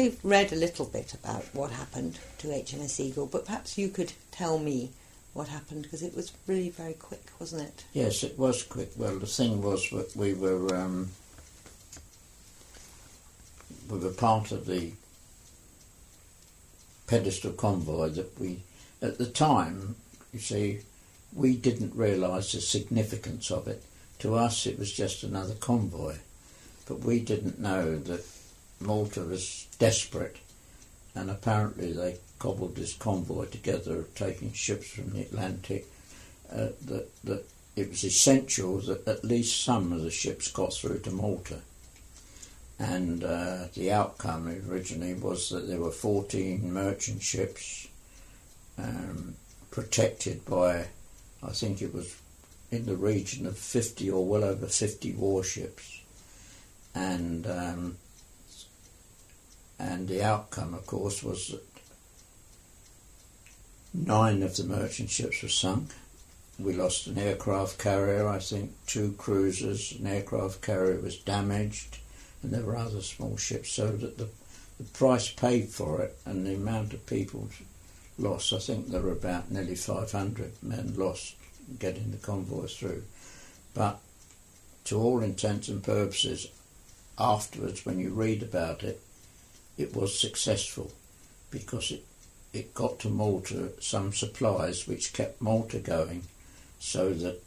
I read a little bit about what happened to HMS Eagle, but perhaps you could tell me what happened, because it was really very quick, wasn't it? Yes, it was quick. Well, the thing was that we were part of the pedestal convoy that we, at the time, you see, we didn't realise the significance of it. To us it was just another convoy, but we didn't know that Malta was desperate, and apparently they cobbled this convoy together, taking ships from the Atlantic, that it was essential that at least some of the ships got through to Malta. And the outcome originally was that there were 14 merchant ships protected by, I think it was in the region of 50 or well over 50 warships. And the outcome, of course, was that 9 of the merchant ships were sunk. We lost an aircraft carrier, I think, 2 cruisers, an aircraft carrier was damaged, and there were other small ships, so that the price paid for it and the amount of people lost, I think there were about nearly 500 men lost getting the convoys through. But to all intents and purposes, afterwards, when you read about it, it was successful, because it got to Malta some supplies which kept Malta going, so that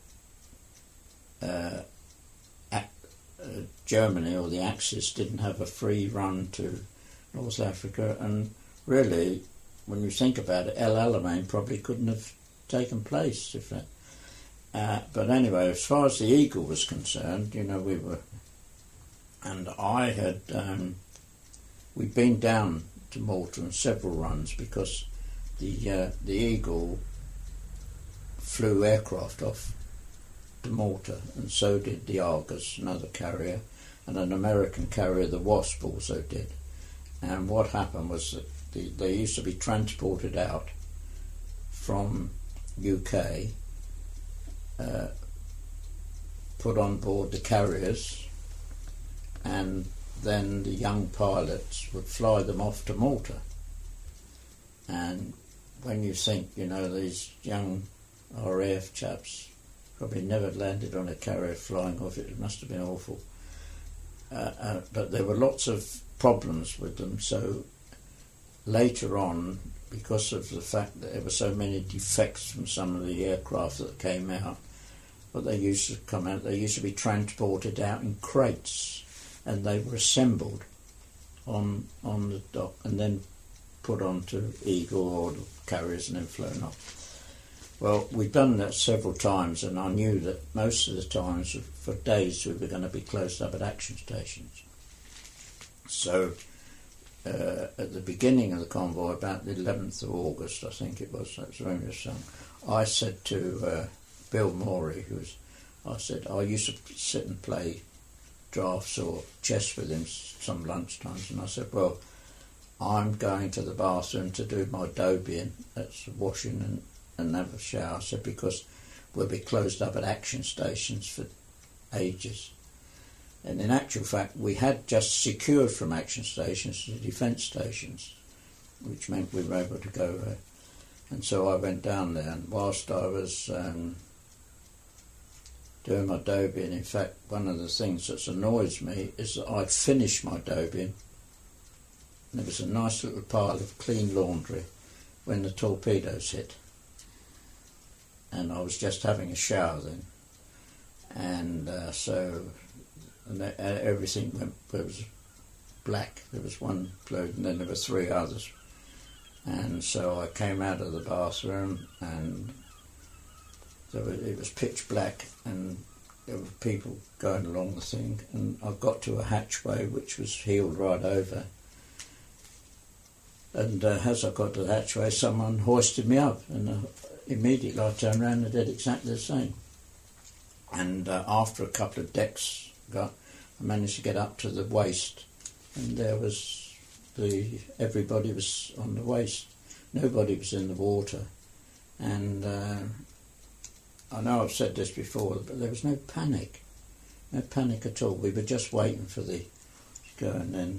Germany or the Axis didn't have a free run to North Africa. And really, when you think about it, El Alamein probably couldn't have taken place if that. But anyway, as far as the Eagle was concerned, you know, we were, and I had, we'd been down to Malta on several runs, because the Eagle flew aircraft off to Malta, and so did the Argus, another carrier, and an American carrier, the Wasp, also did. And what happened was that they used to be transported out from UK, put on board the carriers, and then the young pilots would fly them off to Malta. And when you think, you know, these young RAF chaps probably never landed on a carrier flying off, it must have been awful. But there were lots of problems with them, so later on, because of the fact that there were so many defects from some of the aircraft that came out, but they used to come out, they used to be transported out in crates, and they were assembled on the dock and then put onto Eagle or the carriers and then flown off. Well, we'd done that several times, and I knew that most of the times, for days, we were going to be closed up at action stations. So at the beginning of the convoy, about the 11th of August, I think it was, that's when I said to Bill Morey, I said, I used to sit and play drafts or chess with him some lunchtimes, and I said, well, I'm going to the bathroom to do my Dobian, that's washing and have a shower. I said, because we'll be closed up at action stations for ages. And in actual fact, we had just secured from action stations to defence stations, which meant we were able to go there. And so I went down there, and whilst I was doing my Dobian, in fact, one of the things that annoys me is that I'd finished my Dobian, and there was a nice little pile of clean laundry when the torpedoes hit. And I was just having a shower then. And everything went, it was black. There was one load, and then there were 3 others. And so I came out of the bathroom, and it was pitch black, and there were people going along the thing, and I got to a hatchway which was heeled right over. And as I got to the hatchway, someone hoisted me up, and immediately I turned around and did exactly the same. And after a couple of decks, I managed to get up to the waist, and there was everybody was on the waist. Nobody was in the water. And I know I've said this before, but there was no panic at all. We were just waiting for the to go, and then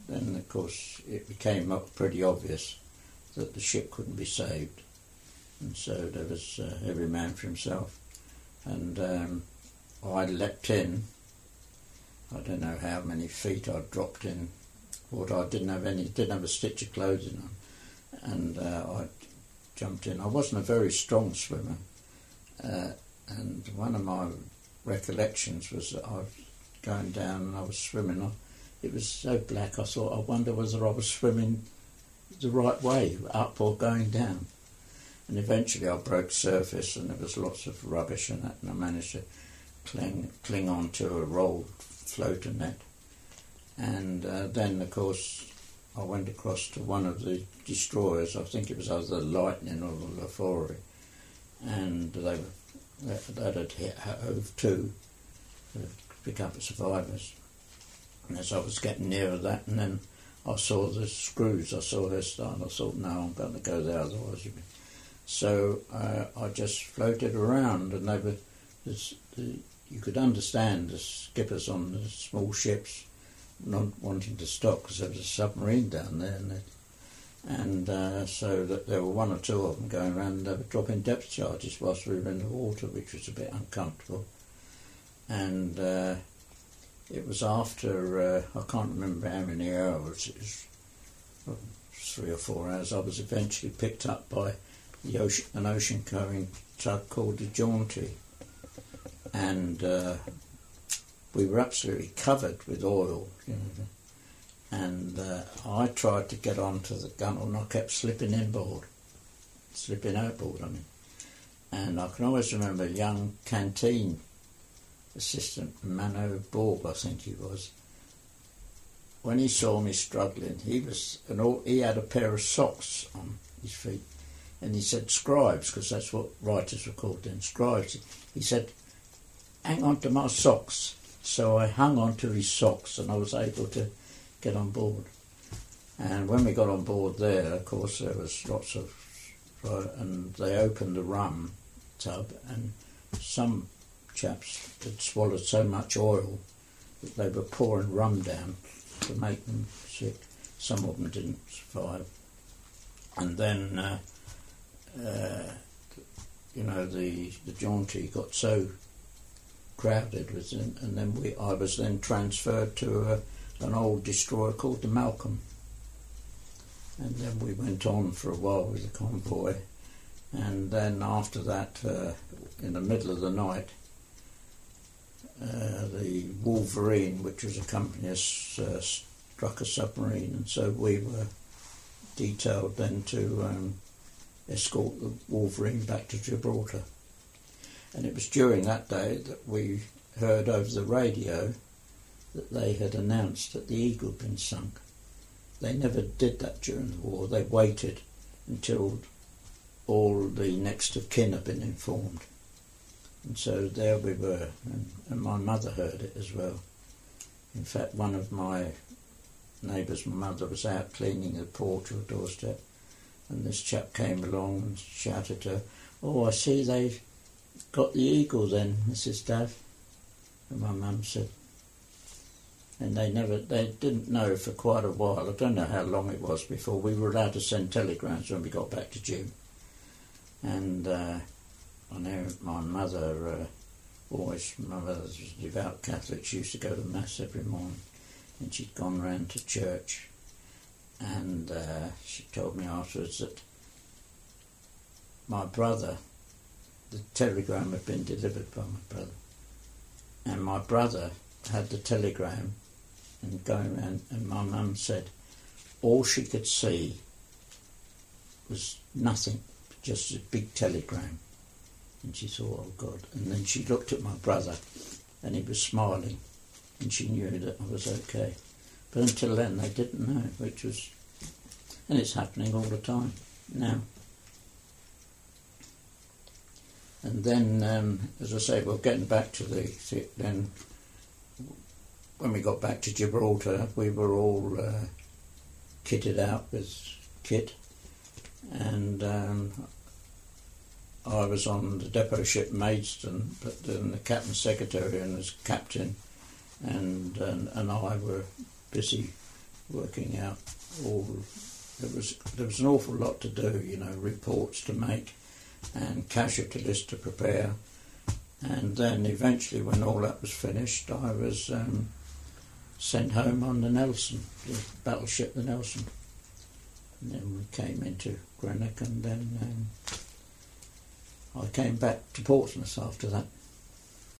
then of course it became pretty obvious that the ship couldn't be saved, and so there was every man for himself. And I leapt in. I don't know how many feet I dropped in. But I didn't have a stitch of clothing on, and I jumped in. I wasn't a very strong swimmer, and one of my recollections was that I was going down and I was swimming. It was so black, I thought, I wonder whether I was swimming the right way, up or going down. And eventually I broke surface, and there was lots of rubbish in that, and I managed to cling on to a rolled floater net. And then, of course, I went across to one of the destroyers. I think it was either the Lightning or the Lafaurie, and that had hove to pick up the survivors. And as I was getting nearer that, and then I saw the screws, I saw her start, I thought, no, I'm going to go there, otherwise you'll be... So I just floated around, and they were, you could understand the skippers on the small ships not wanting to stop because there was a submarine down there, and so that there were one or two of them going around, and they were dropping depth charges whilst we were in the water, which was a bit uncomfortable. And it was after, I can't remember how many hours, it was 3 or 4 hours, I was eventually picked up by an ocean-going tug called the Jaunty, and we were absolutely covered with oil, and I tried to get onto the gunwale, and I kept slipping outboard, and I can always remember a young canteen assistant, Mano Borg, I think he was. When he saw me struggling, he had a pair of socks on his feet, and he said, "Scribes," because that's what writers were called then, scribes. He said, "Hang on to my socks." So I hung on to his socks, and I was able to get on board. And when we got on board there, of course, there was lots of... and they opened the rum tub, and some chaps had swallowed so much oil that they were pouring rum down to make them sick. Some of them didn't survive. And then, the Jaunty got so crowded with them, and then I was then transferred to an old destroyer called the Malcolm. And then we went on for a while with the convoy, and then after that, in the middle of the night, the Wolverine, which was a company, struck a submarine, and so we were detailed then to escort the Wolverine back to Gibraltar. And it was during that day that we heard over the radio that they had announced that the Eagle had been sunk. They never did that during the war. They waited until all the next of kin had been informed. And so there we were, and my mother heard it as well. In fact, one of my neighbours' mother was out cleaning the porch or doorstep, and this chap came along and shouted to her, "Oh, I see they've got the Eagle then, Mrs. Dav." And my mum said, and they didn't know for quite a while. I don't know how long it was before we were allowed to send telegrams when we got back to June. And I know my mother, my mother's a devout Catholic, she used to go to Mass every morning, and she'd gone round to church, and she told me afterwards that my brother, the telegram had been delivered by my brother, and my brother had the telegram and going round, and my mum said all she could see was nothing, just a big telegram. And she thought, oh God. And then she looked at my brother, and he was smiling, and she knew that I was okay. But until then they didn't know, which was, and it's happening all the time now. And then, as I say, well, getting back to then when we got back to Gibraltar, we were all kitted out with kit, and I was on the depot ship Maidstone, but then the captain's secretary and his captain and I were busy working out all. There was an awful lot to do, reports to make and casualty lists to prepare. And then eventually, when all that was finished, I was sent home on the Nelson, the battleship the Nelson. And then we came into Greenock, and then I came back to Portsmouth after that.